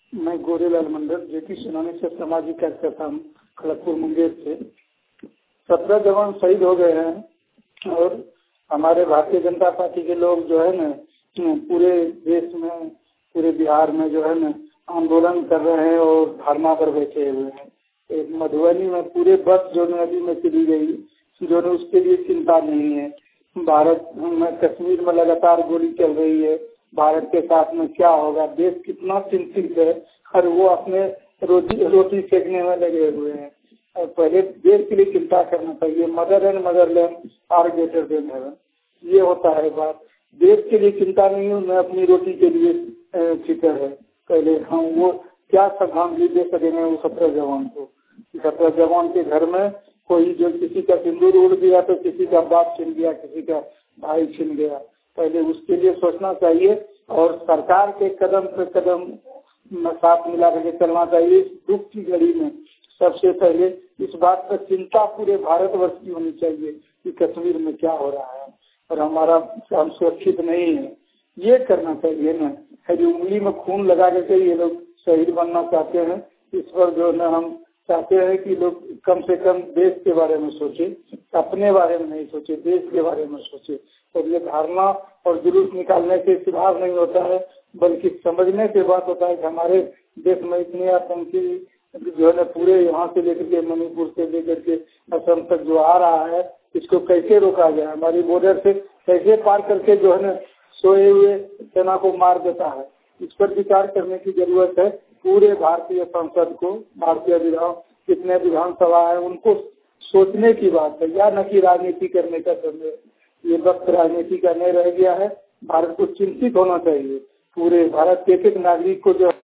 मैं गोरेलाल मंडल JP tsunami से सामाजिक कार्यकर्ता हूँ, खड़गपुर मुंगेर से। 17 जवान शहीद हो गए हैं और हमारे भारतीय जनता पार्टी के लोग जो है न पूरे देश में, पूरे बिहार में जो है न आंदोलन कर रहे हैं और धरना पर बैठे हुए हैं। एक मधुबनी में पूरे बस जो नदी में चली गई, जो उसके लिए चिंता नहीं है। भारत में कश्मीर में लगातार गोली चल रही है, भारत के साथ में क्या होगा, देश कितना चिंतित है और वो अपने रोटी सेकने में लगे हुए हैं। और पहले देश के लिए चिंता करना चाहिए। Mother and motherland are greater than heaven, ये होता है बात। देश के लिए चिंता नहीं है, मैं अपनी रोटी के लिए फिक्र है। पहले हम वो क्या श्रद्धांजलि दे सकेंगे वो 17 जवान को। 17 जवान के घर में कोई जो किसी का सिंदूर उड़ गया तो किसी का बाप छिन गया, किसी का भाई छिन गया। पहले उसके लिए सोचना चाहिए और सरकार के कदम पे कदम साथ मिला करके चलना चाहिए। इस दुख की घड़ी में सबसे पहले इस बात पर चिंता पूरे भारतवर्ष की होनी चाहिए कि कश्मीर में क्या हो रहा है और हमारा हम सुरक्षित नहीं है। ये करना चाहिए न, है उंगली में खून लगा करके ये लोग शहीद बनना चाहते हैं। इस पर जो है हम चाहते हैं कि लोग कम से कम देश के बारे में सोचे, अपने बारे में नहीं सोचे, देश के बारे में सोचे। और ये धारणा और जुलूस निकालने से सुधार नहीं होता है, बल्कि समझने से बात होता है कि हमारे देश में इतनी आतंकी जो है पूरे यहाँ से लेकर के मणिपुर से लेकर के असम तक जो आ रहा है, इसको कैसे रोका जाए। हमारी बॉर्डर से कैसे पार करके जो है सोए हुए सेना को मार देता है। इस पर विचार करने की जरूरत है। पूरे भारतीय संसद को, भारतीय कितने विधानसभा है उनको सोचने की बात है, या न कि राजनीति करने का समय। ये वक्त राजनीति का नहीं रह गया है। भारत को चिंतित होना चाहिए। पूरे भारत के एक नागरिक को जो